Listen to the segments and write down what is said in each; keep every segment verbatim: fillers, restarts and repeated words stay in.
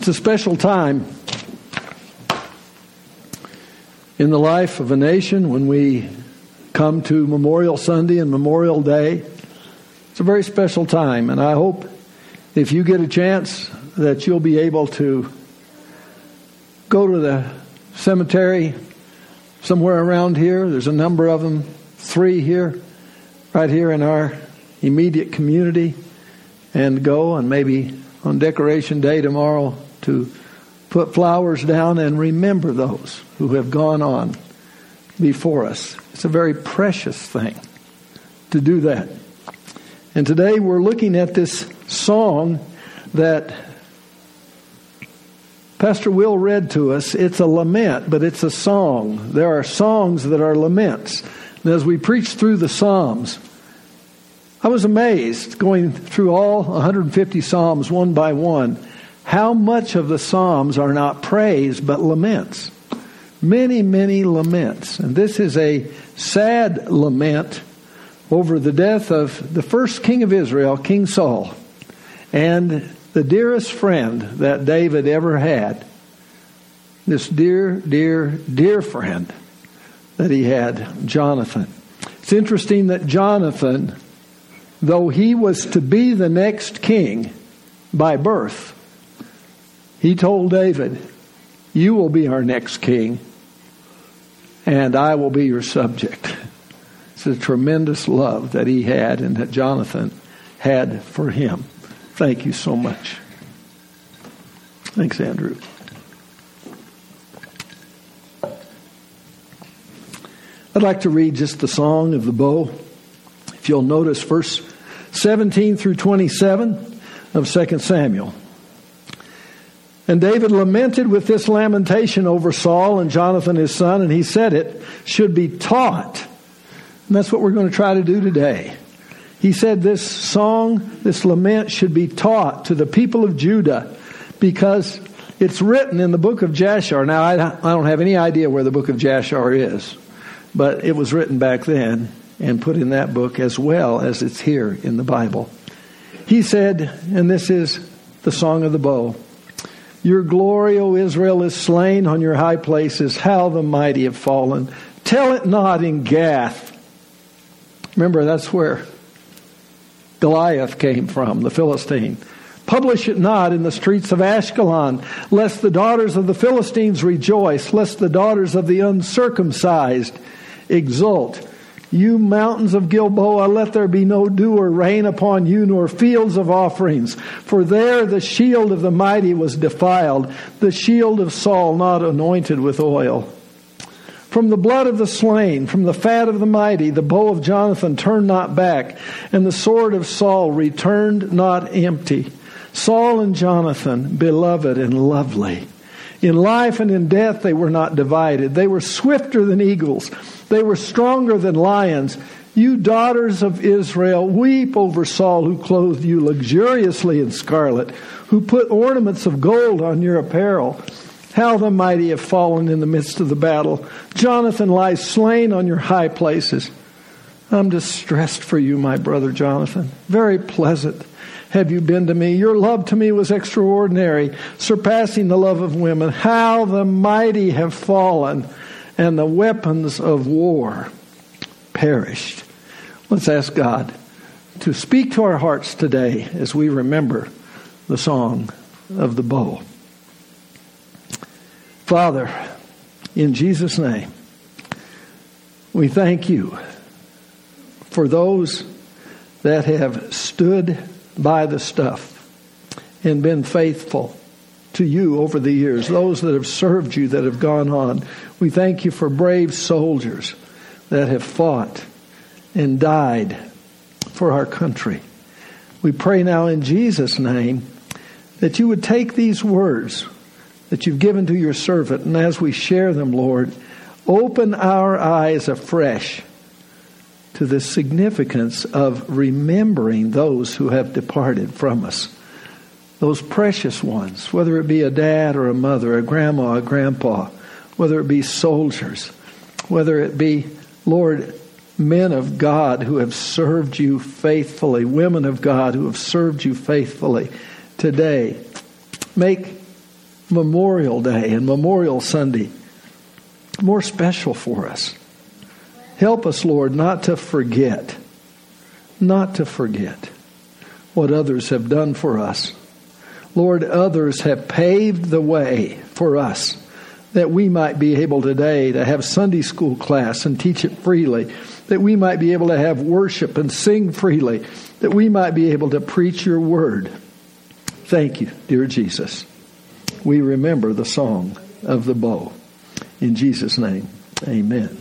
a special time in the life of a nation when we come to Memorial Sunday and Memorial Day. It's a very special time, and I hope if you get a chance that you'll be able to go to the cemetery somewhere around here. There's a number of them, three here, right here in our immediate community, and go and maybe on Decoration Day tomorrow to put flowers down and remember those who have gone on before us. It's a very precious thing to do that. And today we're looking at this song that Pastor Will read to us. It's a lament, but it's a song. There are songs that are laments. And as we preach through the Psalms, I was amazed going through all one hundred fifty Psalms one by one, how much of the Psalms are not praise but laments. Many, many laments. And this is a sad lament over the death of the first king of Israel, King Saul, and the dearest friend that David ever had. This dear, dear, dear friend that he had, Jonathan. It's interesting that Jonathan, though he was to be the next king by birth, he told David, "You will be our next king, and I will be your subject." It's a tremendous love that he had and that Jonathan had for him. Thank you so much. Thanks, Andrew. I'd like to read just the Song of the Bow. If you'll notice verse seventeen through twenty-seven of Second Samuel. "And David lamented with this lamentation over Saul and Jonathan his son, and he said it should be taught." And that's what we're going to try to do today. He said this song, this lament should be taught to the people of Judah because it's written in the book of Jashar. Now, I don't have any idea where the book of Jashar is, but it was written back then and put in that book as well as it's here in the Bible. He said, and this is the Song of the Bow, "Your glory, O Israel, is slain on your high places. How the mighty have fallen. Tell it not in Gath." Remember, that's where Goliath came from, the Philistine. "Publish it not in the streets of Ashkelon, lest the daughters of the Philistines rejoice, lest the daughters of the uncircumcised exult. You mountains of Gilboa, let there be no dew or rain upon you, nor fields of offerings. For there the shield of the mighty was defiled, the shield of Saul not anointed with oil. From the blood of the slain, from the fat of the mighty, the bow of Jonathan turned not back, and the sword of Saul returned not empty. Saul and Jonathan, beloved and lovely. In life and in death they were not divided. They were swifter than eagles. They were stronger than lions. You daughters of Israel, weep over Saul, who clothed you luxuriously in scarlet, who put ornaments of gold on your apparel. How the mighty have fallen in the midst of the battle. Jonathan lies slain on your high places. I'm distressed for you, my brother Jonathan. Very pleasant have you been to me. Your love to me was extraordinary, surpassing the love of women. How the mighty have fallen, and the weapons of war perished." Let's ask God to speak to our hearts today as we remember the Song of the Bow. Father, in Jesus' name, we thank you for those that have stood by the stuff and been faithful to you over the years, those that have served you, that have gone on. We thank you for brave soldiers that have fought and died for our country. We pray now in Jesus' name that you would take these words that you've given to your servant, and as we share them, Lord, open our eyes afresh to the significance of remembering those who have departed from us. Those precious ones, whether it be a dad or a mother, a grandma, a grandpa, whether it be soldiers, whether it be, Lord, men of God who have served you faithfully, women of God who have served you faithfully. Today, make Memorial Day and Memorial Sunday more special for us. Help us, Lord, not to forget, not to forget what others have done for us. Lord, others have paved the way for us that we might be able today to have Sunday school class and teach it freely, that we might be able to have worship and sing freely, that we might be able to preach your word. Thank you, dear Jesus. We remember the song of the bow. In Jesus' name, amen.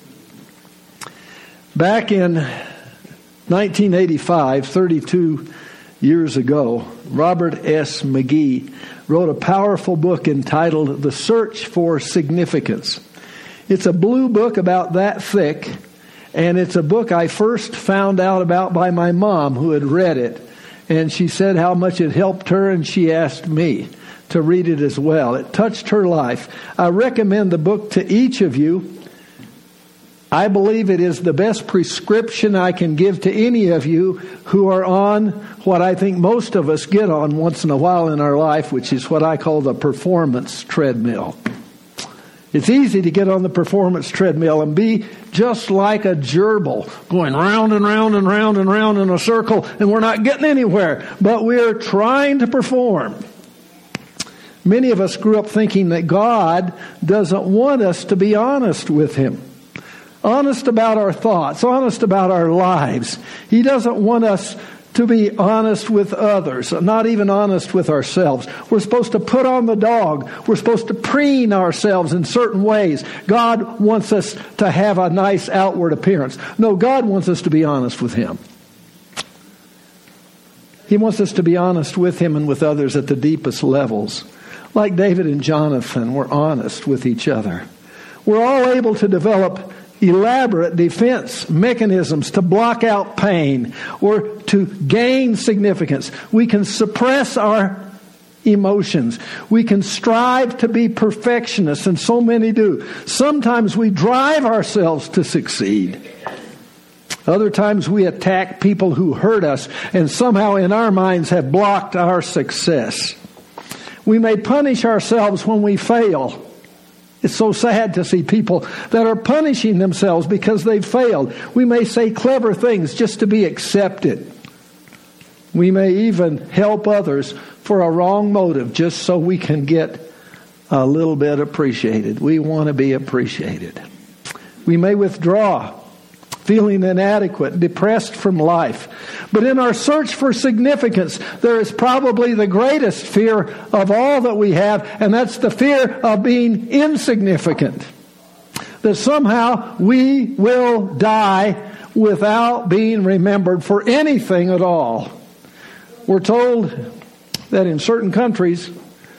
Back in nineteen eighty-five, thirty-two years ago, Robert S. McGee wrote a powerful book entitled The Search for Significance. It's a blue book about that thick, and it's a book I first found out about by my mom, who had read it. And she said how much it helped her, and she asked me to read it as well. It touched her life. I recommend the book to each of you. I believe it is the best prescription I can give to any of you who are on what I think most of us get on once in a while in our life, which is what I call the performance treadmill. It's easy to get on the performance treadmill and be just like a gerbil, going round and round and round and round in a circle, and we're not getting anywhere, but we're trying to perform. Many of us grew up thinking that God doesn't want us to be honest with Him. Honest about our thoughts, honest about our lives. He doesn't want us to be honest with others, not even honest with ourselves. We're supposed to put on the dog. We're supposed to preen ourselves in certain ways. God wants us to have a nice outward appearance. No, God wants us to be honest with Him. He wants us to be honest with Him and with others at the deepest levels. Like David and Jonathan were honest with each other. We're all able to develop elaborate defense mechanisms to block out pain or to gain significance. We can suppress our emotions. We can strive to be perfectionists, and so many do. Sometimes we drive ourselves to succeed. Other times we attack people who hurt us and somehow in our minds have blocked our success. We may punish ourselves when we fail. It's so sad to see people that are punishing themselves because they've failed. We may say clever things just to be accepted. We may even help others for a wrong motive just so we can get a little bit appreciated. We want to be appreciated. We may withdraw, feeling inadequate, depressed from life. But in our search for significance, there is probably the greatest fear of all that we have, and that's the fear of being insignificant. That somehow we will die without being remembered for anything at all. We're told that in certain countries,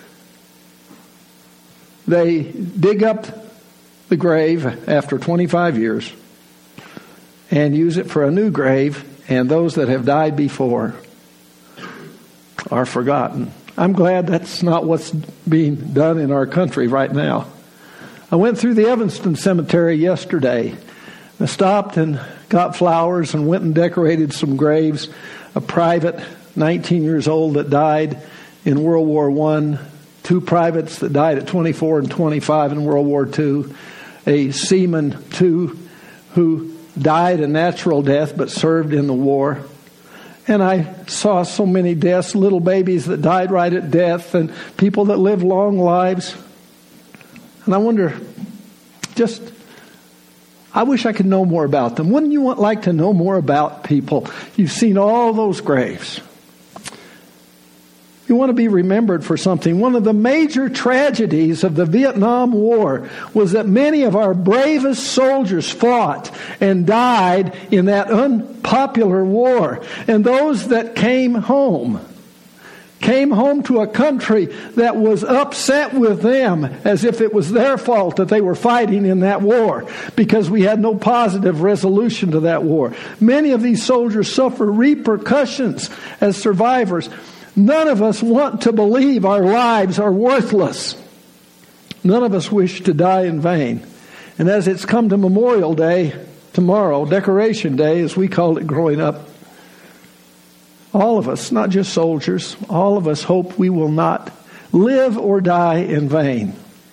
they dig up the grave after twenty-five years and use it for a new grave, and those that have died before are forgotten. I'm glad that's not what's being done in our country right now. I went through the Evanston Cemetery yesterday. I stopped and got flowers and went and decorated some graves. A private, nineteen years old, that died in World War One. Two privates that died at twenty-four and twenty-five in World War Two. A seaman, too, who died a natural death but served in the war. And I saw so many deaths, little babies that died right at death, and people that lived long lives. And I wonder, just, I wish I could know more about them. Wouldn't you want, like to know more about people? You've seen all those graves. You want to be remembered for something. One of the major tragedies of the Vietnam War was that many of our bravest soldiers fought and died in that unpopular war. And those that came home, came home to a country that was upset with them as if it was their fault that they were fighting in that war because we had no positive resolution to that war. Many of these soldiers suffer repercussions as survivors. None of us want to believe our lives are worthless. None of us wish to die in vain. And as it's come to Memorial Day, tomorrow, Decoration Day, as we called it growing up, all of us, not just soldiers, all of us hope we will not live or die in vain.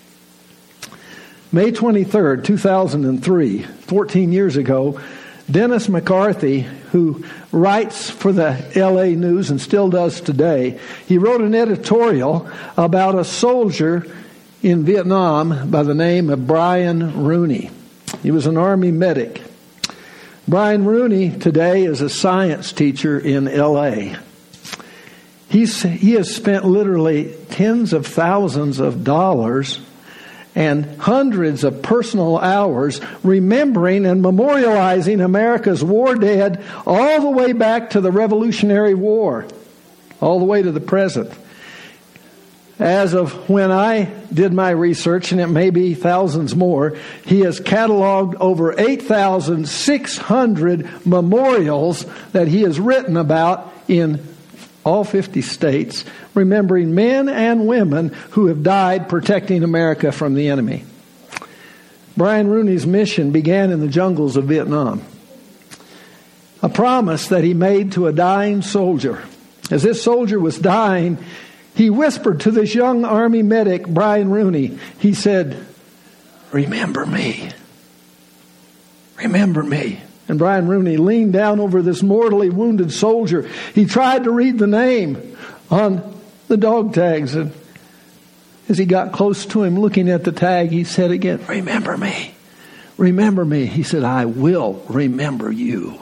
May twenty-third, two thousand three, fourteen years ago, Dennis McCarthy, who writes for the L A News and still does today, he wrote an editorial about a soldier in Vietnam by the name of Brian Rooney. He was an Army medic. Brian Rooney today is a science teacher in L A. He's, he has spent literally tens of thousands of dollars and hundreds of personal hours remembering and memorializing America's war dead all the way back to the Revolutionary War, all the way to the present. As of when I did my research, and it may be thousands more, he has cataloged over eight thousand six hundred memorials that he has written about in all fifty states, remembering men and women who have died protecting America from the enemy. Brian Rooney's mission began in the jungles of Vietnam. A promise that he made to a dying soldier. As this soldier was dying, he whispered to this young Army medic, Brian Rooney, he said, "Remember me. Remember me." And Brian Rooney leaned down over this mortally wounded soldier. He tried to read the name on the dog tags. And as he got close to him, looking at the tag, he said again, "Remember me. Remember me." He said, "I will remember you."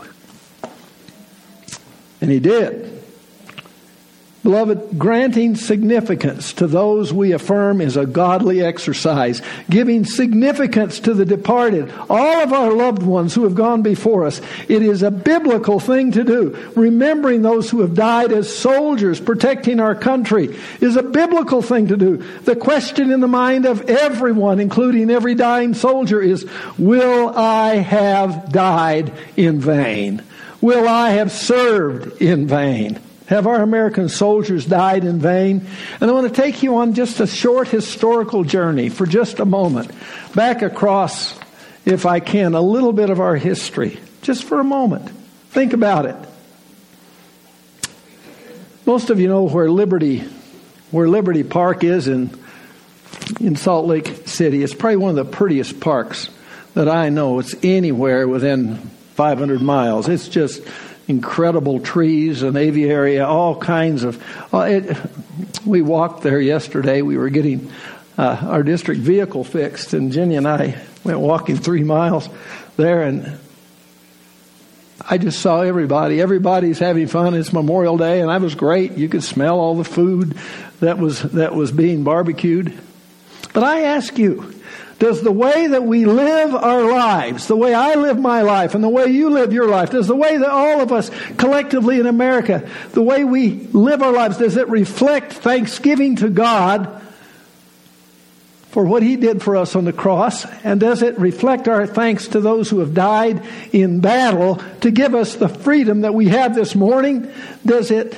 And he did. Beloved, granting significance to those we affirm is a godly exercise. Giving significance to the departed, all of our loved ones who have gone before us, it is a biblical thing to do. Remembering those who have died as soldiers protecting our country is a biblical thing to do. The question in the mind of everyone, including every dying soldier, is, will I have died in vain? Will I have served in vain? Have our American soldiers died in vain? And I want to take you on just a short historical journey for just a moment. Back across, if I can, a little bit of our history. Just for a moment. Think about it. Most of you know where Liberty, where Liberty Park is in, in Salt Lake City. It's probably one of the prettiest parks that I know. It's anywhere within five hundred miles. It's just incredible trees, an aviary, all kinds of... Uh, it, we walked there yesterday. We were getting uh, our district vehicle fixed, and Jenny and I went walking three miles there, and I just saw everybody. Everybody's having fun. It's Memorial Day, and that was great. You could smell all the food that was that was being barbecued. But I ask you, does the way that we live our lives, the way I live my life and the way you live your life, does the way that all of us collectively in America, the way we live our lives, does it reflect thanksgiving to God for what He did for us on the cross? And does it reflect our thanks to those who have died in battle to give us the freedom that we have this morning? Does it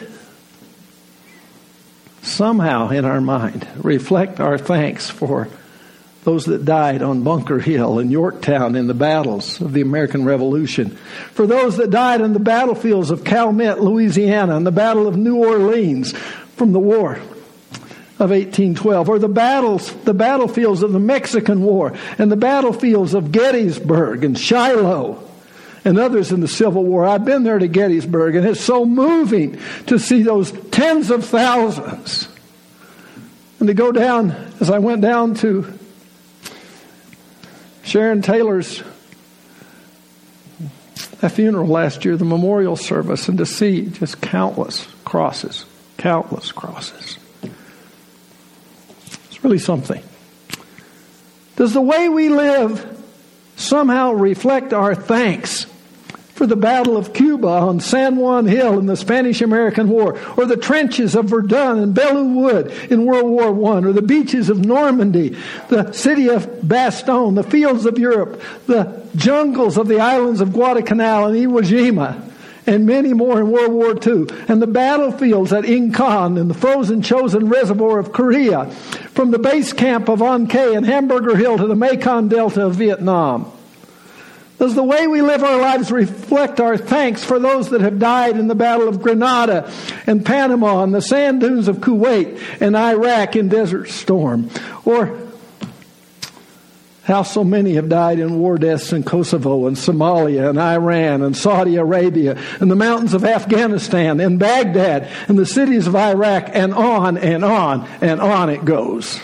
somehow in our mind reflect our thanks for those that died on Bunker Hill and Yorktown in the battles of the American Revolution? For those that died in the battlefields of Calumet, Louisiana, and the Battle of New Orleans from the War of eighteen twelve, or the battles, the battlefields of the Mexican War, and the battlefields of Gettysburg and Shiloh, and others in the Civil War. I've been there to Gettysburg, and it's so moving to see those tens of thousands. And to go down, as I went down to Sharon Taylor's a funeral last year, the memorial service, and to see just countless crosses, countless crosses. It's really something. Does the way we live somehow reflect our thanks for the Battle of Cuba on San Juan Hill in the Spanish-American War, or the trenches of Verdun and Belleau Wood in World War One, or the beaches of Normandy, the city of Bastogne, the fields of Europe, the jungles of the islands of Guadalcanal and Iwo Jima, and many more in World War Two, and the battlefields at Incheon and the frozen Chosin Reservoir of Korea, from the base camp of An Khe and Hamburger Hill to the Mekong Delta of Vietnam. Does the way we live our lives reflect our thanks for those that have died in the Battle of Grenada and Panama and the sand dunes of Kuwait and Iraq in Desert Storm? Or how so many have died in war deaths in Kosovo and Somalia and Iran and Saudi Arabia and the mountains of Afghanistan and Baghdad and the cities of Iraq, and on and on and on it goes.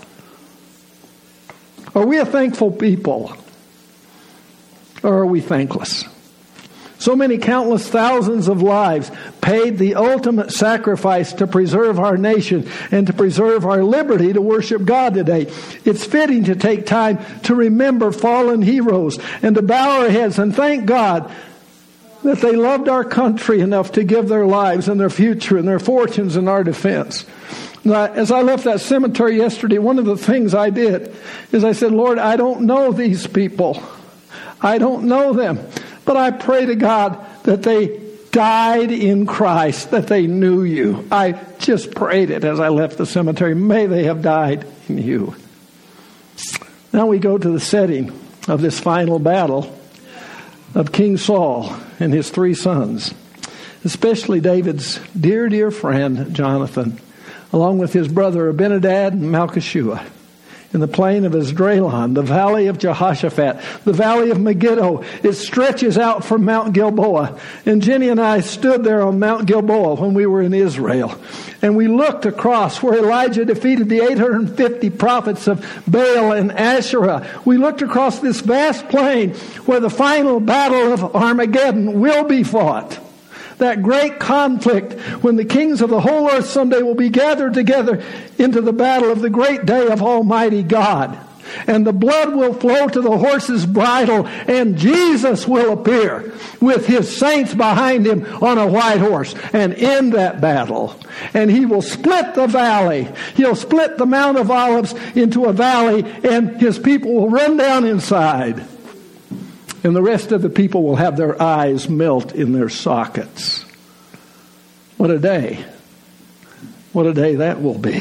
Are we a thankful people? Or are we thankless? So many countless thousands of lives paid the ultimate sacrifice to preserve our nation and to preserve our liberty to worship God today. It's fitting to take time to remember fallen heroes and to bow our heads and thank God that they loved our country enough to give their lives and their future and their fortunes in our defense. Now, as I left that cemetery yesterday, one of the things I did is I said, Lord, I don't know these people. I don't know them. But I pray to God that they died in Christ, that they knew you. I just prayed it as I left the cemetery. May they have died in you. Now we go to the setting of this final battle of King Saul and his three sons, especially David's dear, dear friend Jonathan, along with his brother Abinadab and Malchishua, in the plain of Esdraelon, the valley of Jehoshaphat, the valley of Megiddo. It stretches out from Mount Gilboa. And Jenny and I stood there on Mount Gilboa when we were in Israel. And we looked across where Elijah defeated the eight hundred fifty prophets of Baal and Asherah. We looked across this vast plain where the final battle of Armageddon will be fought. That great conflict when the kings of the whole earth someday will be gathered together into the battle of the great day of Almighty God. And the blood will flow to the horse's bridle, and Jesus will appear with his saints behind him on a white horse and end that battle. And he will split the valley. He'll split the Mount of Olives into a valley, and his people will run down inside. And the rest of the people will have their eyes melt in their sockets. What a day. What a day that will be.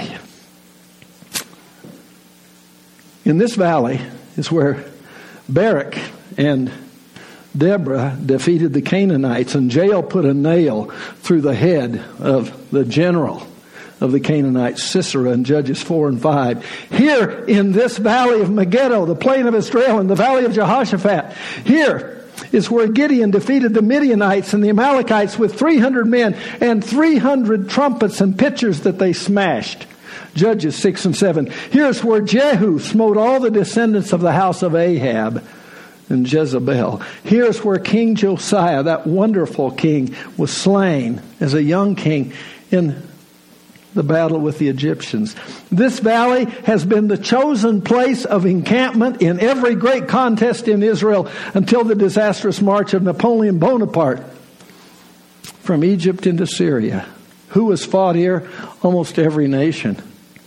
In this valley is where Barak and Deborah defeated the Canaanites, and Jael put a nail through the head of the general of the Canaanites, Sisera, in Judges four and five. Here in this valley of Megiddo, the plain of Israel, and the valley of Jehoshaphat, here is where Gideon defeated the Midianites and the Amalekites with three hundred men and three hundred trumpets and pitchers that they smashed. Judges six and seven. Here's where Jehu smote all the descendants of the house of Ahab and Jezebel. Here's where King Josiah, that wonderful king, was slain as a young king in the battle with the Egyptians. This valley has been the chosen place of encampment in every great contest in Israel until the disastrous march of Napoleon Bonaparte from Egypt into Syria. Who has fought here? Almost every nation.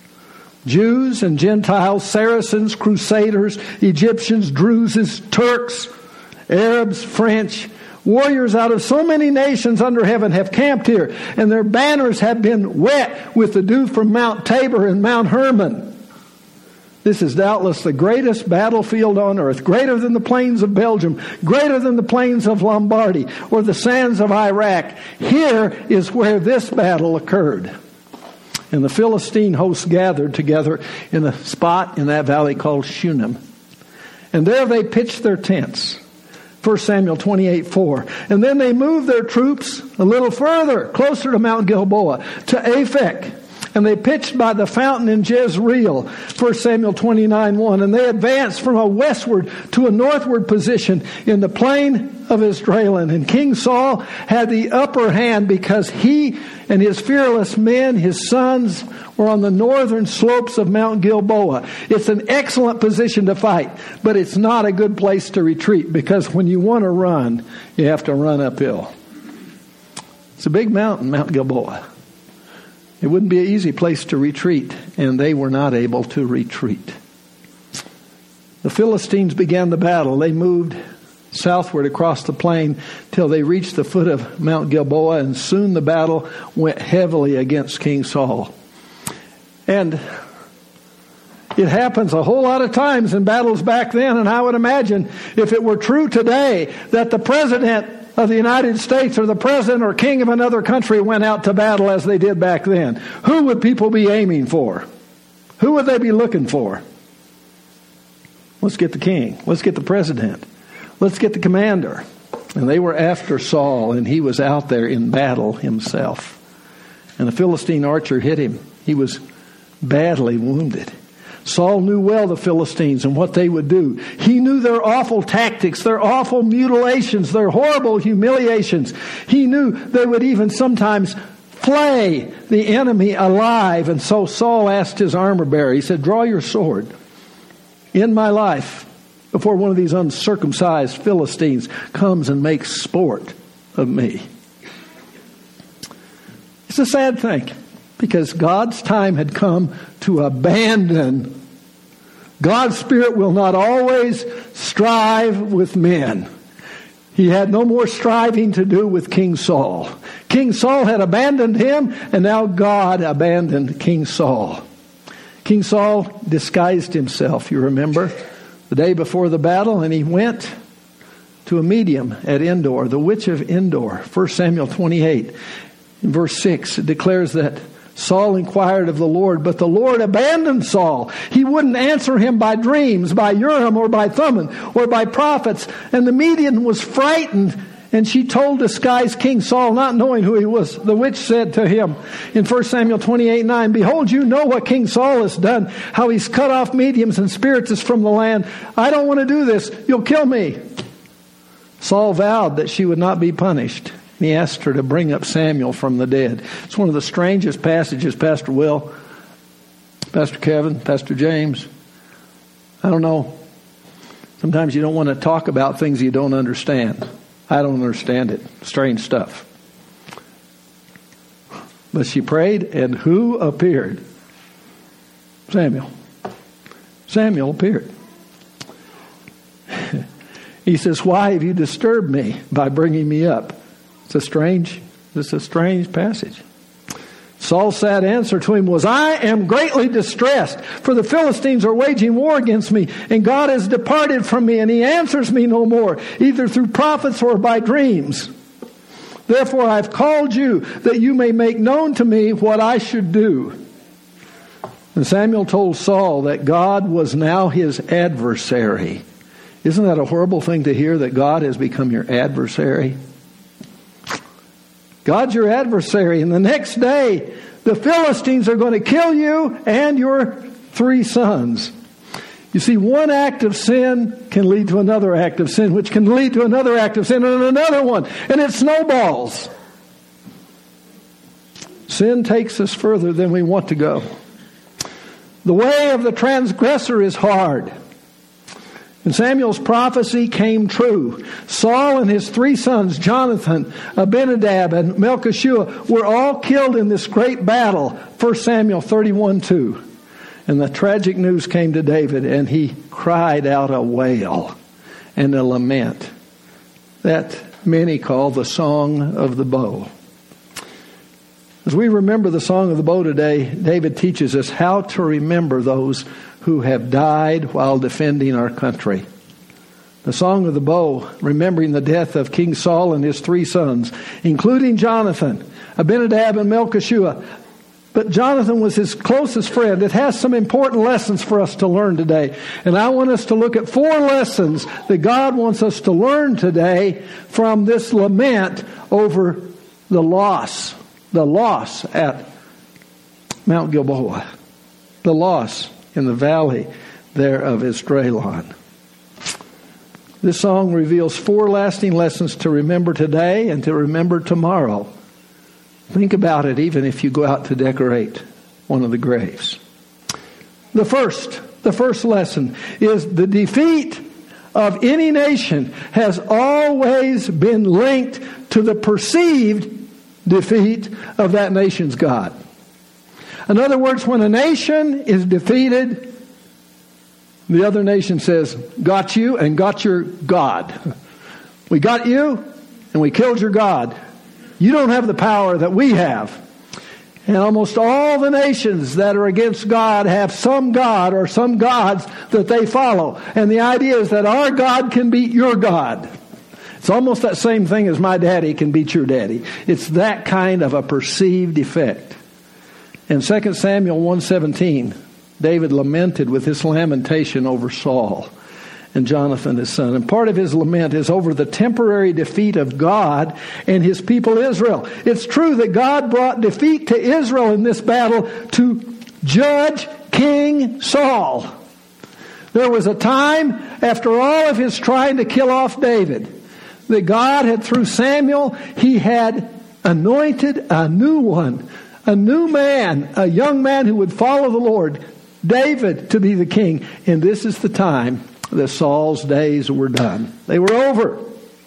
Jews and Gentiles, Saracens, Crusaders, Egyptians, Druzes, Turks, Arabs, French. Warriors out of so many nations under heaven have camped here, and their banners have been wet with the dew from Mount Tabor and Mount Hermon. This is doubtless the greatest battlefield on earth, greater than the plains of Belgium, greater than the plains of Lombardy, or the sands of Iraq. Here is where this battle occurred. And the Philistine hosts gathered together in a spot in that valley called Shunem. And there they pitched their tents. First Samuel twenty-eight four. And then they moved their troops a little further, closer to Mount Gilboa, to Aphek. And they pitched by the fountain in Jezreel, First Samuel twenty-nine one. And they advanced from a westward to a northward position in the plain of Esdraelon. And King Saul had the upper hand because he and his fearless men, his sons, were on the northern slopes of Mount Gilboa. It's an excellent position to fight, but it's not a good place to retreat because when you want to run, you have to run uphill. It's a big mountain, Mount Gilboa. It wouldn't be an easy place to retreat, and they were not able to retreat. The Philistines began the battle. They moved southward across the plain till they reached the foot of Mount Gilboa, and soon the battle went heavily against King Saul. And It happens a whole lot of times in battles back then, and I would imagine if it were true today that the president of the United States or the president or king of another country went out to battle as they did back then, who would people be aiming for? Who would they be looking for? Let's get the king. Let's get the president. Let's get the commander. And they were after Saul, and he was out there in battle himself. And a Philistine archer hit him. He was badly wounded. Saul knew well the Philistines and what they would do. He knew their awful tactics, their awful mutilations, their horrible humiliations. He knew they would even sometimes flay the enemy alive. And so Saul asked his armor bearer, he said, draw your sword. In my life, before one of these uncircumcised Philistines comes and makes sport of me. It's a sad thing, because God's time had come to abandon. God's Spirit will not always strive with men. He had no more striving to do with King Saul. King Saul had abandoned him, and now God abandoned King Saul. King Saul disguised himself, you remember, the day before the battle, and he went to a medium at Endor, the witch of Endor. First Samuel twenty-eight, in verse six, it declares that Saul inquired of the Lord, but the Lord abandoned Saul. He wouldn't answer him by dreams, by Urim or by Thummim, or by prophets. And the medium was frightened, and she told disguised King Saul, not knowing who he was. The witch said to him in First Samuel twenty-eight nine, behold, you know what King Saul has done, how he's cut off mediums and spiritists from the land. I don't want to do this. You'll kill me. Saul vowed that she would not be punished. And he asked her to bring up Samuel from the dead. It's one of the strangest passages, Pastor Will, Pastor Kevin, Pastor James. I don't know. Sometimes you don't want to talk about things you don't understand. I don't understand it. Strange stuff. But she prayed, and who appeared? Samuel. Samuel appeared. He says, why have you disturbed me by bringing me up? It's a strange, it's a strange passage. Saul's sad answer to him was, I am greatly distressed, for the Philistines are waging war against me, and God has departed from me, and he answers me no more, either through prophets or by dreams. Therefore I have called you, that you may make known to me what I should do. And Samuel told Saul that God was now his adversary. Isn't that a horrible thing to hear, that God has become your adversary? God's your adversary, and the next day, the Philistines are going to kill you and your three sons. You see, one act of sin can lead to another act of sin, which can lead to another act of sin and another one, and it snowballs. Sin takes us further than we want to go. The way of the transgressor is hard. And Samuel's prophecy came true. Saul and his three sons, Jonathan, Abinadab, and Melchishua, were all killed in this great battle. First Samuel thirty-one two. And the tragic news came to David, and he cried out a wail and a lament that many call the Song of the Bow. As we remember the Song of the Bow today, David teaches us how to remember those who have died while defending our country. The Song of the Bow, remembering the death of King Saul and his three sons, including Jonathan, Abinadab, and Melchishua. But Jonathan was his closest friend. It has some important lessons for us to learn today. And I want us to look at four lessons that God wants us to learn today from this lament over the loss, the loss at Mount Gilboa, the loss in the valley there of Esdraelon. This song reveals four lasting lessons to remember today and to remember tomorrow. Think about it even if you go out to decorate one of the graves. The first, the first lesson is the defeat of any nation has always been linked to the perceived defeat of that nation's God. In other words, when a nation is defeated, the other nation says, got you and got your God. We got you and we killed your God. You don't have the power that we have. And almost all the nations that are against God have some God or some gods that they follow. And the idea is that our God can beat your God. It's almost that same thing as my daddy can beat your daddy. It's that kind of a perceived effect. In Second Samuel one seventeen, David lamented with this lamentation over Saul and Jonathan his son. And part of his lament is over the temporary defeat of God and his people Israel. It's true that God brought defeat to Israel in this battle to judge King Saul. There was a time, after all of his trying to kill off David, that God had, through Samuel, he had anointed a new one, a new man, a young man who would follow the Lord, David, to be the king. And this is the time that Saul's days were done. They were over.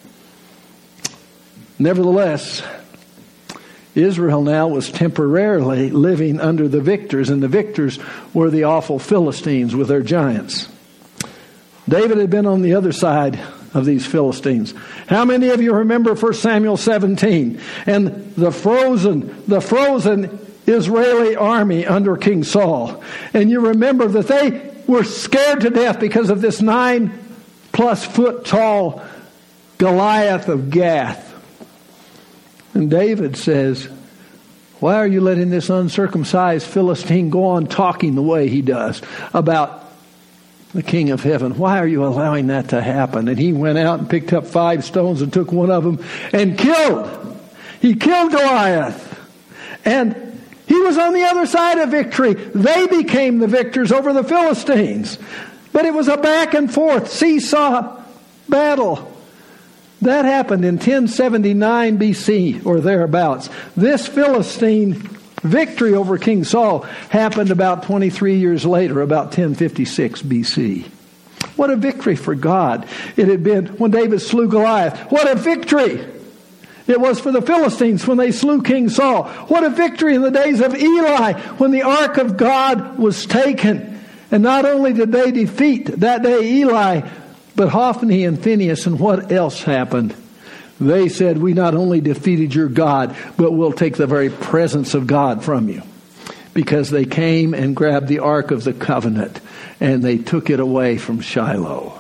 Nevertheless, Israel now was temporarily living under the victors, and the victors were the awful Philistines with their giants. David had been on the other side of these Philistines. How many of you remember First Samuel seventeen and the frozen, the frozen Israeli army under King Saul? And you remember that they were scared to death because of this nine plus foot tall Goliath of Gath. And David says, why are you letting this uncircumcised Philistine go on talking the way he does about the King of Heaven? Why are you allowing that to happen? And he went out and picked up five stones and took one of them and killed. He killed Goliath. And he was on the other side of victory. They became the victors over the Philistines. But it was a back and forth seesaw battle. That happened in ten seventy-nine B C or thereabouts. This Philistine victory over King Saul happened about twenty-three years later, about ten fifty-six B C. What a victory for God it had been when David slew Goliath. What a victory it was for the Philistines when they slew King Saul. What a victory in the days of Eli when the ark of God was taken. And not only did they defeat that day Eli, but Hophni and Phinehas. And what else happened? They said, we not only defeated your God, but we'll take the very presence of God from you. Because they came and grabbed the Ark of the Covenant and they took it away from Shiloh.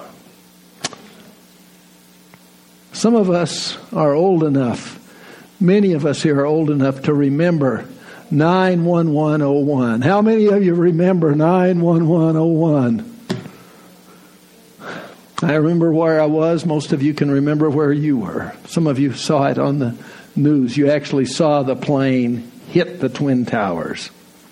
Some of us are old enough, many of us here are old enough to remember nine one one oh one. How many of you remember nine one one oh one? I remember where I was. Most of you can remember where you were. Some of you saw it on the news. You actually saw the plane hit the Twin Towers.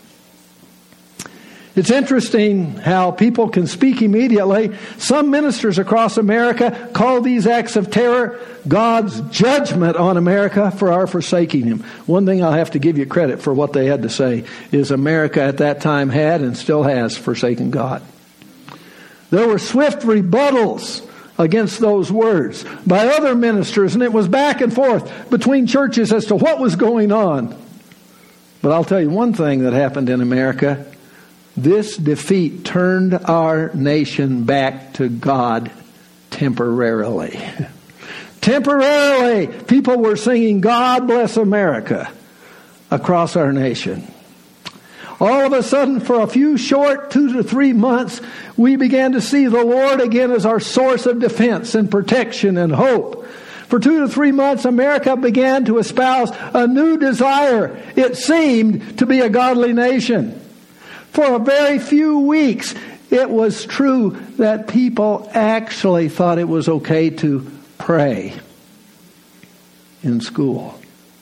It's interesting how people can speak immediately. Some ministers across America call these acts of terror God's judgment on America for our forsaking Him. One thing I'll have to give you credit for what they had to say is America at that time had and still has forsaken God. There were swift rebuttals against those words by other ministers, and it was back and forth between churches as to what was going on. But I'll tell you one thing that happened in America. This defeat turned our nation back to God temporarily. Temporarily, people were singing God Bless America across our nation. All of a sudden, for a few short two to three months, we began to see the Lord again as our source of defense and protection and hope. For two to three months, America began to espouse a new desire. It seemed to be a godly nation. For a very few weeks, it was true that people actually thought it was okay to pray in school.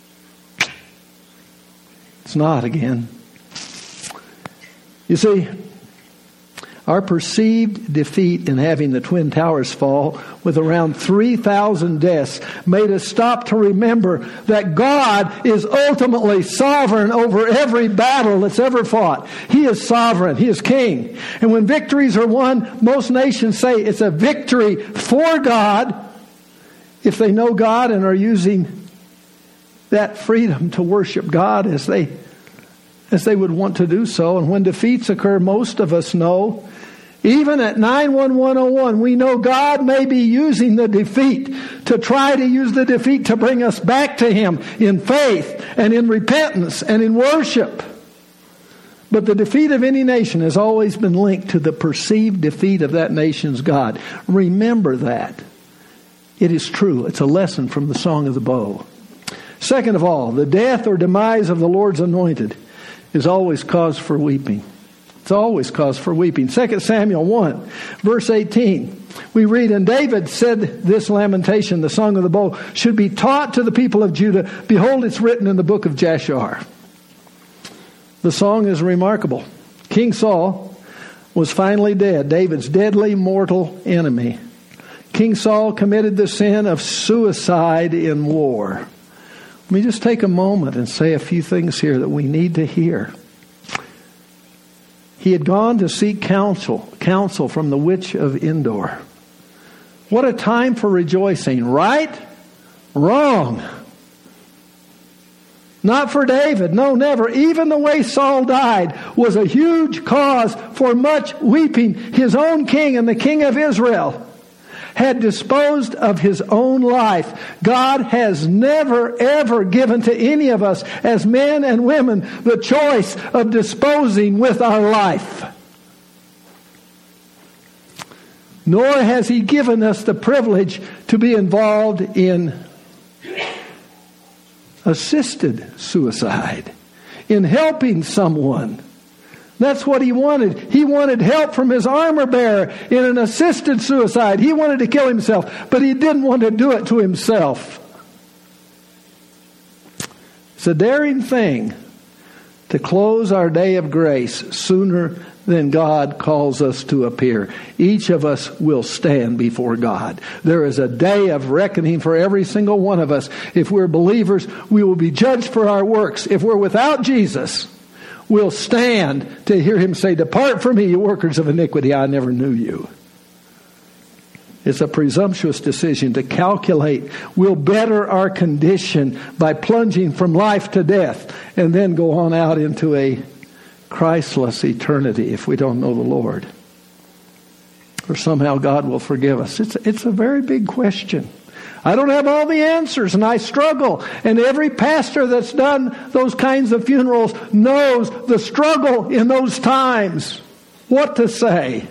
It's not again. You see, our perceived defeat in having the Twin Towers fall with around three thousand deaths made us stop to remember that God is ultimately sovereign over every battle that's ever fought. He is sovereign. He is king. And when victories are won, most nations say it's a victory for God if they know God and are using that freedom to worship God as they as they would want to do so. And when defeats occur, most of us know Even at nine one one oh one, we know God may be using the defeat to try to use the defeat to bring us back to Him in faith and in repentance and in worship. But the defeat of any nation has always been linked to the perceived defeat of that nation's God. Remember that. It is true. It's a lesson from the Song of the Bow. Second of all, the death or demise of the Lord's anointed is always cause for weeping. It's always cause for weeping. Second Samuel one, verse eighteen, we read, "And David said this lamentation, the Song of the Bow, should be taught to the people of Judah. Behold, it's written in the book of Jashar." The song is remarkable. King Saul was finally dead, David's deadly mortal enemy. King Saul committed the sin of suicide in war. Let me just take a moment and say a few things here that we need to hear. He had gone to seek counsel, counsel from the witch of Endor. What a time for rejoicing. Right? Wrong. Not for David. No, never. Even the way Saul died was a huge cause for much weeping. His own king and the king of Israel had disposed of his own life. God has never, ever given to any of us as men and women the choice of disposing with our life. Nor has He given us the privilege to be involved in assisted suicide, in helping someone. That's what he wanted. He wanted help from his armor bearer in an assisted suicide. He wanted to kill himself, but he didn't want to do it to himself. It's a daring thing to close our day of grace sooner than God calls us to appear. Each of us will stand before God. There is a day of reckoning for every single one of us. If we're believers, we will be judged for our works. If we're without Jesus, we'll stand to hear Him say, "Depart from me, you workers of iniquity, I never knew you." It's a presumptuous decision to calculate we'll better our condition by plunging from life to death and then go on out into a Christless eternity if we don't know the Lord. Or somehow God will forgive us. It's, it's a very big question. I don't have all the answers, and I struggle. And every pastor that's done those kinds of funerals knows the struggle in those times. What to say?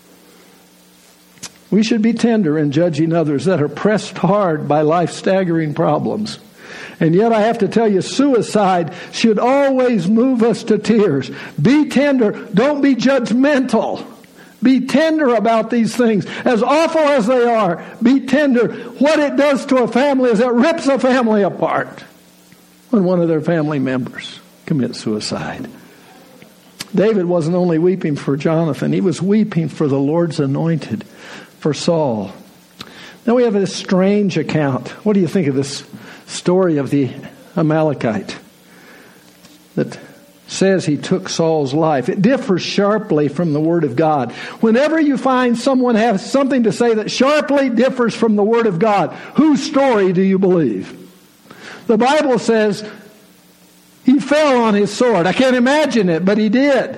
We should be tender in judging others that are pressed hard by life's staggering problems. And yet I have to tell you, suicide should always move us to tears. Be tender. Don't be judgmental. Be tender about these things. As awful as they are, be tender. What it does to a family is it rips a family apart when one of their family members commits suicide. David wasn't only weeping for Jonathan, he was weeping for the Lord's anointed, for Saul. Now we have this strange account. What do you think of this story of the Amalekite that says he took Saul's life? It differs sharply from the Word of God. Whenever you find someone has something to say that sharply differs from the Word of God, whose story do you believe? The Bible says he fell on his sword. I can't imagine it, but he did.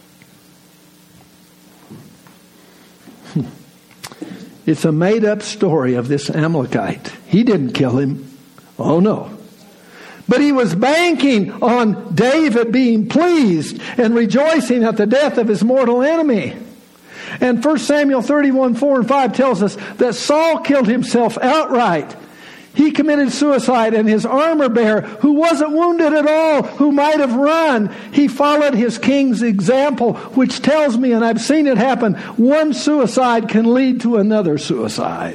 It's a made-up story of this Amalekite. He didn't kill him. Oh, no. But he was banking on David being pleased and rejoicing at the death of his mortal enemy. And First Samuel thirty-one, four and five tells us that Saul killed himself outright. He committed suicide, and his armor bearer, who wasn't wounded at all, who might have run, he followed his king's example, which tells me, and I've seen it happen, one suicide can lead to another suicide.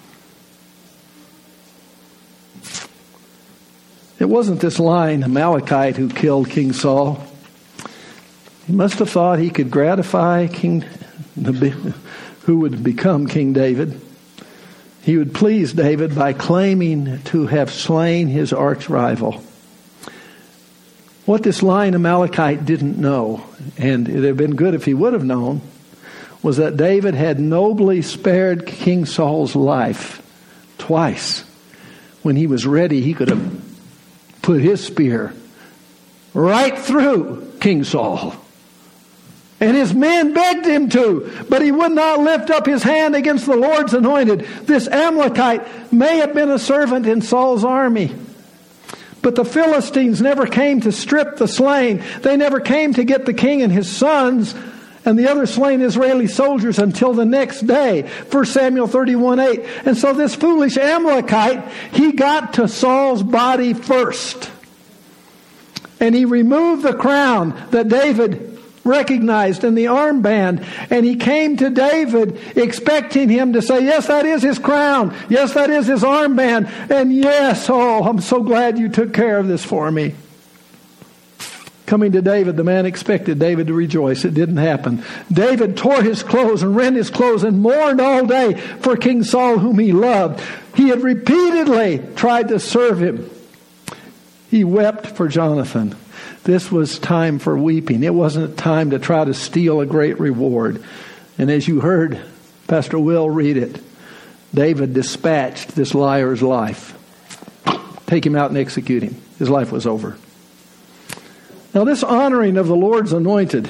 It wasn't this lying Amalekite who killed King Saul. He must have thought he could gratify King, who would become King David. He would please David by claiming to have slain his arch rival. What this lying Amalekite didn't know, and it would have been good if he would have known, was that David had nobly spared King Saul's life twice. When he was ready, he could have put his spear right through King Saul And his men begged him to, but he would not lift up his hand against the Lord's anointed. This Amalekite may have been a servant in Saul's army. But the Philistines never came to strip the slain. They never came to get the king and his sons and the other slain Israeli soldiers until the next day. First Samuel thirty-one eight. And so this foolish Amalekite, he got to Saul's body first. And he removed the crown that David recognized in the armband, and he came to David expecting him to say, yes, that is his crown. Yes, that is his armband. And yes, oh, I'm so glad you took care of this for me. Coming to David, the man expected David to rejoice. It didn't happen. David tore his clothes and rent his clothes and mourned all day for King Saul, whom he loved. He had repeatedly tried to serve him. He wept for Jonathan. This was time for weeping. It wasn't time to try to steal a great reward. And as you heard Pastor Will read it, David dispatched this liar's life. Take him out and execute him. His life was over. Now this honoring of the Lord's anointed,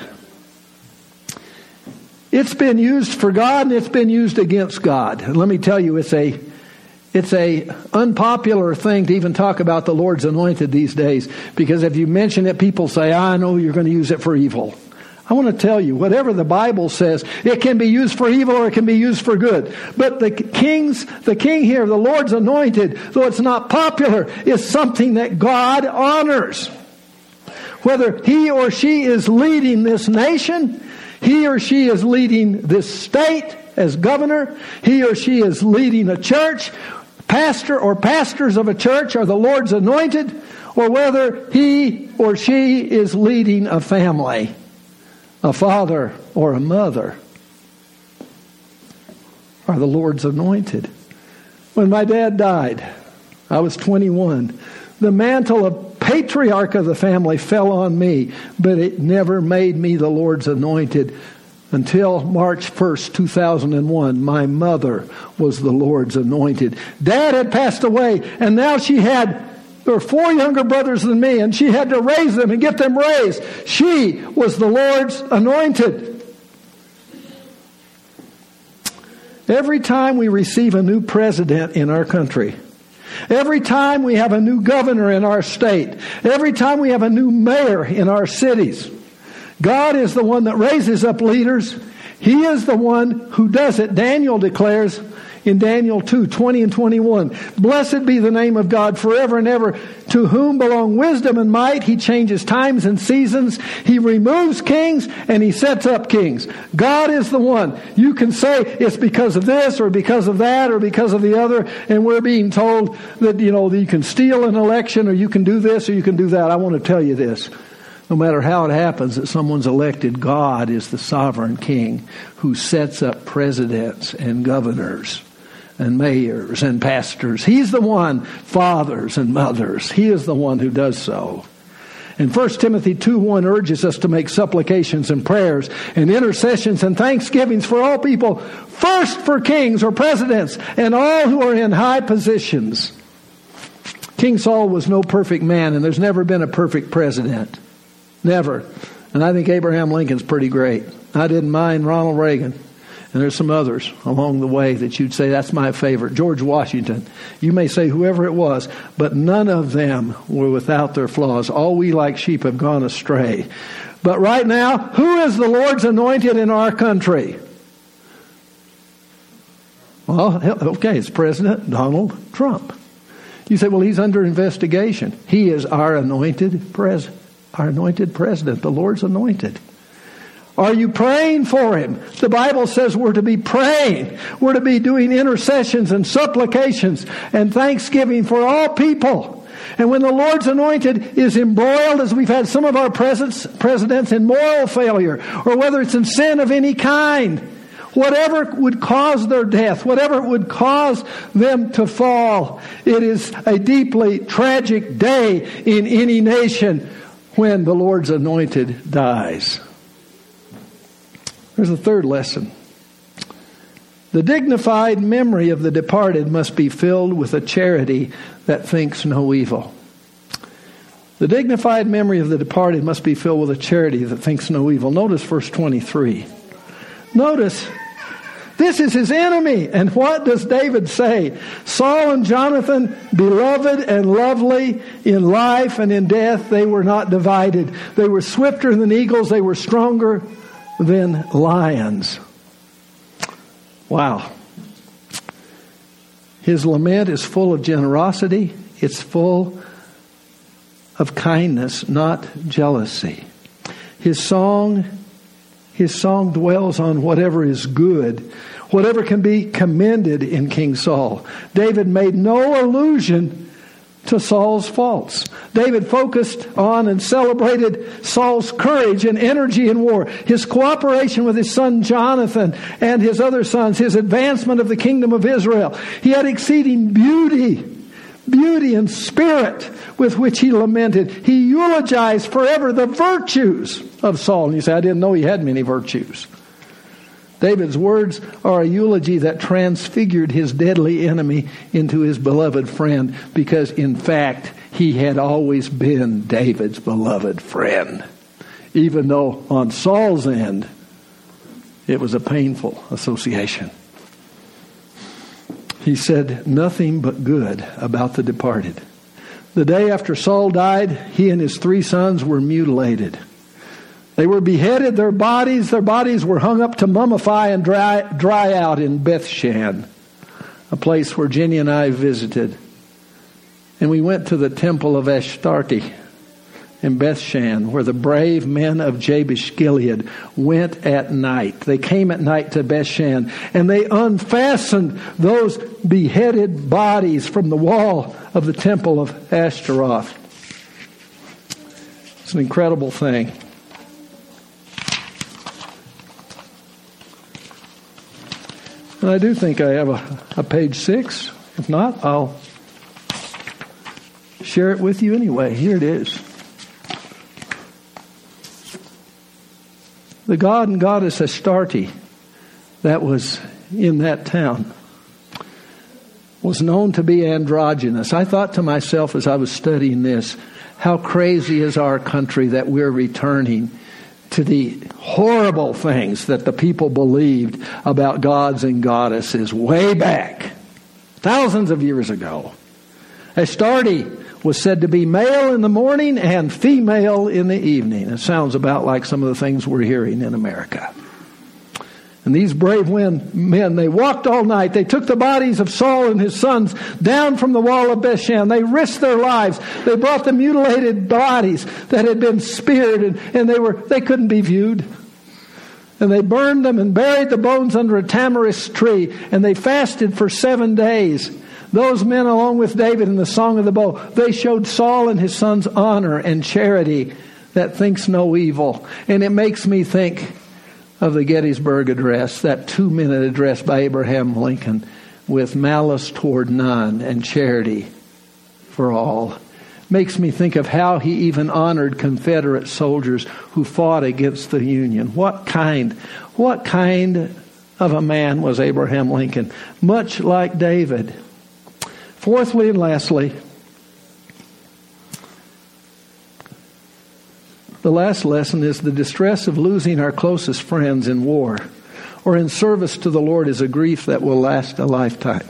it's been used for God and it's been used against God. And let me tell you, it's a It's a unpopular thing to even talk about the Lord's anointed these days, because if you mention it, people say, I know you're going to use it for evil. I want to tell you, whatever the Bible says, it can be used for evil or it can be used for good. But the king's, the king here, the Lord's anointed, though it's not popular, is something that God honors. Whether he or she is leading this nation, he or she is leading this state as governor, he or she is leading a church, pastor or pastors of a church are the Lord's anointed, or whether he or she is leading a family, a father or a mother, are the Lord's anointed. When my dad died, I was twenty-one. The mantle of patriarch of the family fell on me, but it never made me the Lord's anointed. Until March first, two thousand one, my mother was the Lord's anointed. Dad had passed away, and now she had, there were four younger brothers than me, and she had to raise them and get them raised. She was the Lord's anointed. Every time we receive a new president in our country, every time we have a new governor in our state, every time we have a new mayor in our cities, God is the one that raises up leaders. He is the one who does it. Daniel declares in Daniel two, twenty and twenty-one, blessed be the name of God forever and ever, to whom belong wisdom and might. He changes times and seasons. He removes kings and he sets up kings. God is the one. You can say it's because of this or because of that or because of the other, and we're being told that, you know, that you can steal an election or you can do this or you can do that. I want to tell you this. No matter how it happens that someone's elected, God is the sovereign king who sets up presidents and governors and mayors and pastors. He's the one, fathers and mothers. He is the one who does so. And First Timothy two one urges us to make supplications and prayers and intercessions and thanksgivings for all people, first for kings or presidents and all who are in high positions. King Saul was no perfect man, and there's never been a perfect president. Never. And I think Abraham Lincoln's pretty great. I didn't mind Ronald Reagan. And there's some others along the way that you'd say, that's my favorite. George Washington. You may say whoever it was, but none of them were without their flaws. All we like sheep have gone astray. But right now, who is the Lord's anointed in our country? Well, okay, it's President Donald Trump. You say, well, he's under investigation. He is our anointed president. Our anointed president, the Lord's anointed. Are you praying for him? The Bible says we're to be praying. We're to be doing intercessions and supplications and thanksgiving for all people. And when the Lord's anointed is embroiled, as we've had some of our presidents, presidents in moral failure, or whether it's in sin of any kind, whatever would cause their death, whatever would cause them to fall, it is a deeply tragic day in any nation when the Lord's anointed dies. There's a third lesson. The dignified memory of the departed must be filled with a charity that thinks no evil. The dignified memory of the departed must be filled with a charity that thinks no evil. Notice verse twenty-three. Notice, this is his enemy. And what does David say? Saul and Jonathan, beloved and lovely in life and in death, they were not divided. They were swifter than eagles. They were stronger than lions. Wow. His lament is full of generosity. It's full of kindness, not jealousy. His song, his song dwells on whatever is good, whatever can be commended in King Saul. David made no allusion to Saul's faults. David focused on and celebrated Saul's courage and energy in war, his cooperation with his son Jonathan and his other sons, his advancement of the kingdom of Israel. He had exceeding beauty, beauty and spirit with which he lamented. He eulogized forever the virtues of Saul. And you say, I didn't know he had many virtues. David's words are a eulogy that transfigured his deadly enemy into his beloved friend, because in fact, he had always been David's beloved friend. Even though on Saul's end, it was a painful association. He said nothing but good about the departed. The day after Saul died, he and his three sons were mutilated. They were beheaded, their bodies, their bodies were hung up to mummify and dry, dry out in Bethshan, a place where Jenny and I visited. And we went to the temple of Ashtarte in Bethshan, where the brave men of Jabesh Gilead went at night. They came at night to Bethshan, and they unfastened those beheaded bodies from the wall of the temple of Ashtaroth. It's an incredible thing. And I do think I have a, a page six. If not, I'll share it with you anyway. Here it is. The god and goddess Astarte that was in that town was known to be androgynous. I thought to myself as I was studying this, how crazy is our country that we're returning to the horrible things that the people believed about gods and goddesses way back, thousands of years ago. Astarte was said to be male in the morning and female in the evening. It sounds about like some of the things we're hearing in America. And these brave men, they walked all night. They took the bodies of Saul and his sons down from the wall of Bethshan. They risked their lives. They brought the mutilated bodies that had been speared, and, and they were they couldn't be viewed. And they burned them and buried the bones under a tamarisk tree. And they fasted for seven days. Those men, along with David in the Song of the Bow, they showed Saul and his sons honor and charity that thinks no evil. And it makes me think of the Gettysburg Address, that two-minute address by Abraham Lincoln, with malice toward none and charity for all. Makes me think of how he even honored Confederate soldiers who fought against the Union. What kind, what kind of a man was Abraham Lincoln? Much like David. Fourthly and lastly, the last lesson is the distress of losing our closest friends in war or in service to the Lord is a grief that will last a lifetime.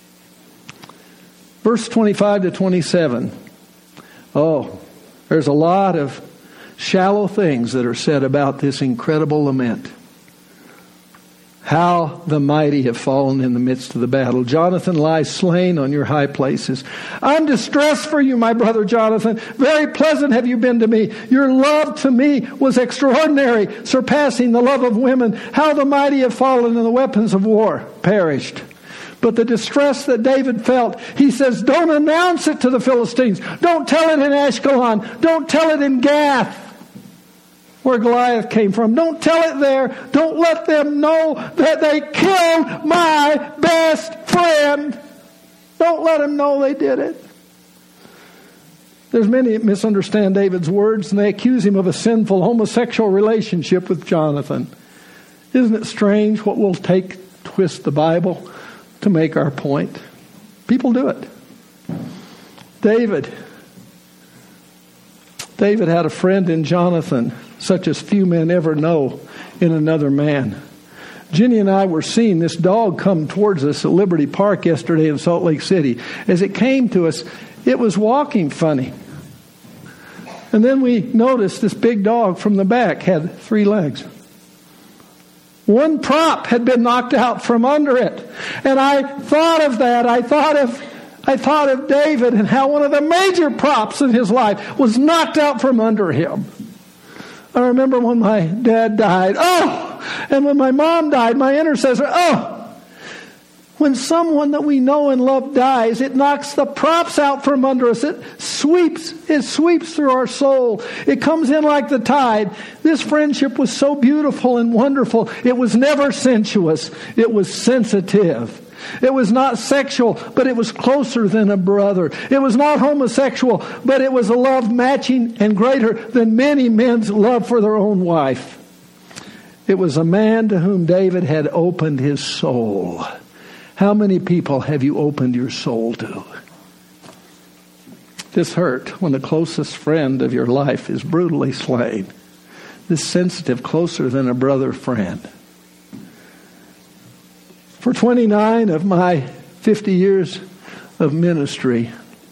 Verse twenty-five to twenty-seven. Oh, there's a lot of shallow things that are said about this incredible lament. How the mighty have fallen in the midst of the battle. Jonathan lies slain on your high places. I'm distressed for you, my brother Jonathan. Very pleasant have you been to me. Your love to me was extraordinary, surpassing the love of women. How the mighty have fallen and the weapons of war perished. But the distress that David felt, he says, don't announce it to the Philistines. Don't tell it in Ashkelon. Don't tell it in Gath, where Goliath came from. Don't tell it there. Don't let them know that they killed my best friend. Don't let them know they did it. There's many that misunderstand David's words, and they accuse him of a sinful homosexual relationship with Jonathan. Isn't it strange what we'll take to twist the Bible to make our point? People do it. David David had a friend in Jonathan, such as few men ever know in another man. Jenny and I were seeing this dog come towards us at Liberty Park yesterday in Salt Lake City. As it came to us, it was walking funny. And then we noticed this big dog from the back had three legs. One prop had been knocked out from under it. And I thought of that. I thought of I thought of David and how one of the major props in his life was knocked out from under him. I remember when my dad died. Oh! And when my mom died, my intercessor. Oh! When someone that we know and love dies, it knocks the props out from under us. It sweeps, it sweeps through our soul. It comes in like the tide. This friendship was so beautiful and wonderful. It was never sensuous. It was sensitive. It was not sexual, but it was closer than a brother. It was not homosexual, but it was a love matching and greater than many men's love for their own wife. It was a man to whom David had opened his soul. How many people have you opened your soul to? This hurt when the closest friend of your life is brutally slain. This sensitive, closer than a brother friend. For twenty-nine of my fifty years of ministry,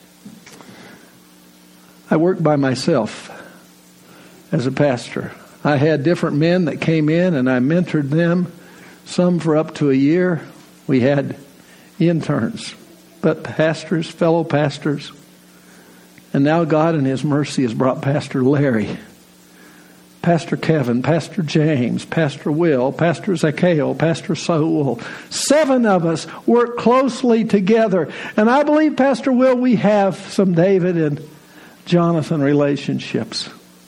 I worked by myself as a pastor. I had different men that came in and I mentored them, some for up to a year. We had interns, but pastors, fellow pastors. And now God in His mercy has brought Pastor Larry, Pastor Kevin, Pastor James, Pastor Will, Pastor Zacchaeus, Pastor Saul. Seven of us work closely together. And I believe, Pastor Will, we have some David and Jonathan relationships.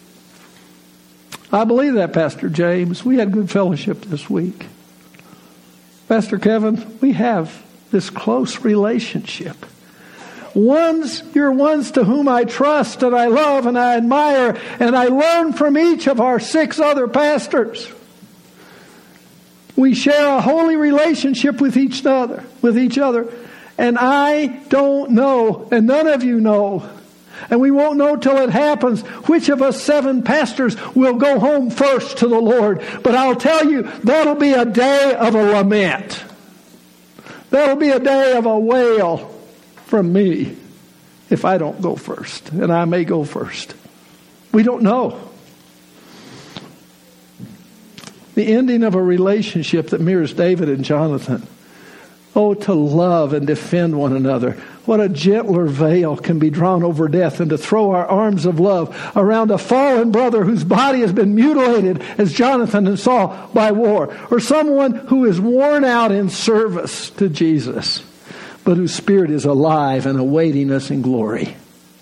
I believe that, Pastor James. We had good fellowship this week. Pastor Kevin, we have this close relationship. Ones, you're ones to whom I trust and I love and I admire, and I learn from each of our six other pastors. We share a holy relationship with each other, with each other. And I don't know, and none of you know, and we won't know till it happens, which of us seven pastors will go home first to the Lord. But I'll tell you, that'll be a day of a lament. That'll be a day of a wail from me if I don't go first, and I may go first. We don't know. The ending of a relationship that mirrors David and Jonathan. Oh, to love and defend one another. What a gentler veil can be drawn over death than to throw our arms of love around a fallen brother whose body has been mutilated, as Jonathan and Saul, by war, or someone who is worn out in service to Jesus, but whose spirit is alive and awaiting us in glory.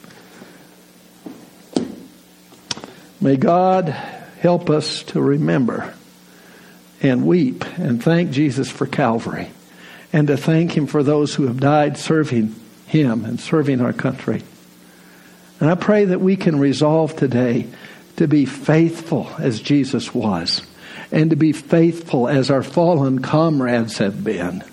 May God help us to remember and weep and thank Jesus for Calvary, and to thank Him for those who have died serving Him and serving our country. And I pray that we can resolve today to be faithful as Jesus was, and to be faithful as our fallen comrades have been.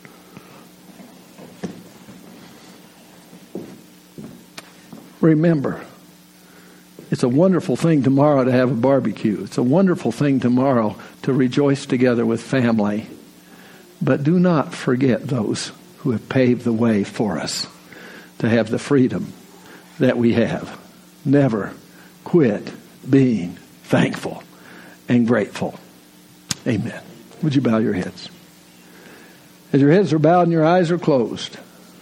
Remember, it's a wonderful thing tomorrow to have a barbecue. It's a wonderful thing tomorrow to rejoice together with family. But do not forget those who have paved the way for us to have the freedom that we have. Never quit being thankful and grateful. Amen. Would you bow your heads? As your heads are bowed and your eyes are closed,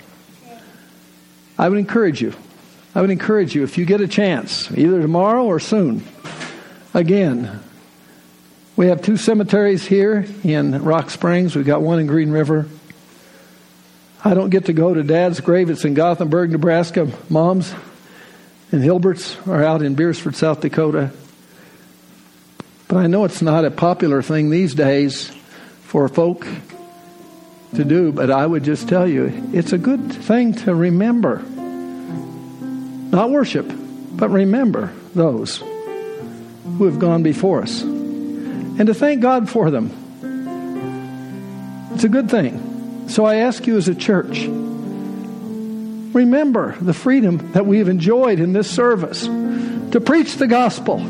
I would encourage you I would encourage you, if you get a chance, either tomorrow or soon. Again, we have two cemeteries here in Rock Springs. We've got one in Green River. I don't get to go to Dad's grave. It's in Gothenburg, Nebraska. Mom's and Hilbert's are out in Beersford, South Dakota. But I know it's not a popular thing these days for folk to do, but I would just tell you, it's a good thing to remember. Not worship, but remember those who have gone before us, and to thank God for them. It's a good thing. So I ask you as a church, remember the freedom that we have enjoyed in this service. to preach the gospel,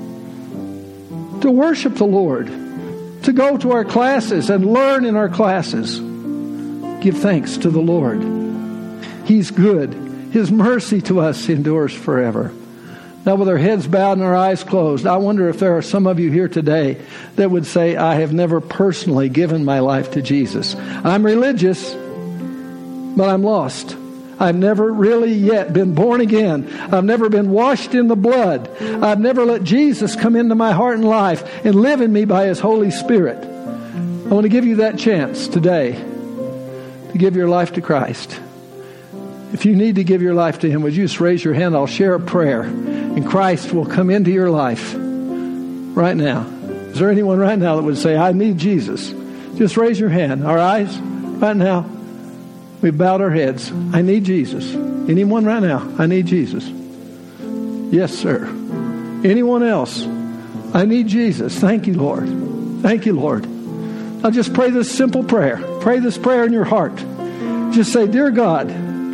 to worship the Lord, to go to our classes and learn in our classes. Give thanks to the Lord. He's good. His mercy to us endures forever. Now, with our heads bowed and our eyes closed, I wonder if there are some of you here today that would say, I have never personally given my life to Jesus. I'm religious, but I'm lost. I've never really yet been born again. I've never been washed in the blood. I've never let Jesus come into my heart and life and live in me by His Holy Spirit. I want to give you that chance today to give your life to Christ. If you need to give your life to Him, would you just raise your hand? I'll share a prayer, and Christ will come into your life right now. Is there anyone right now that would say, I need Jesus? Just raise your hand. Our eyes right now. We've bowed our heads. I need Jesus. Anyone right now? I need Jesus. Yes, sir. Anyone else? I need Jesus. Thank you, Lord. Thank you, Lord. I'll just pray this simple prayer. Pray this prayer in your heart. Just say, Dear God,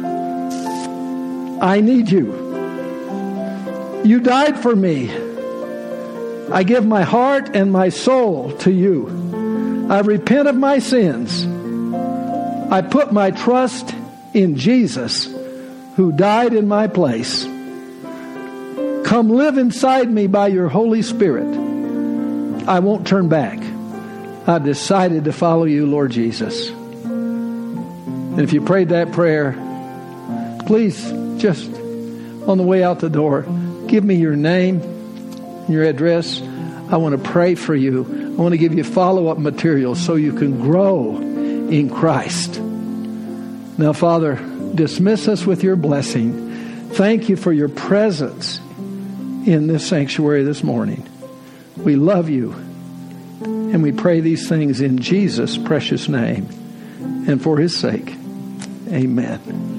I need you. You died for me. I give my heart and my soul to you. I repent of my sins. I put my trust in Jesus, who died in my place. Come live inside me by your Holy Spirit. I won't turn back. I've decided to follow you, Lord Jesus. And if you prayed that prayer, please, just on the way out the door, give me your name, your address. I want to pray for you. I want to give you follow-up materials so you can grow in Christ. Now, Father, dismiss us with your blessing. Thank you for your presence in this sanctuary this morning. We love you, and we pray these things in Jesus' precious name and for His sake. Amen.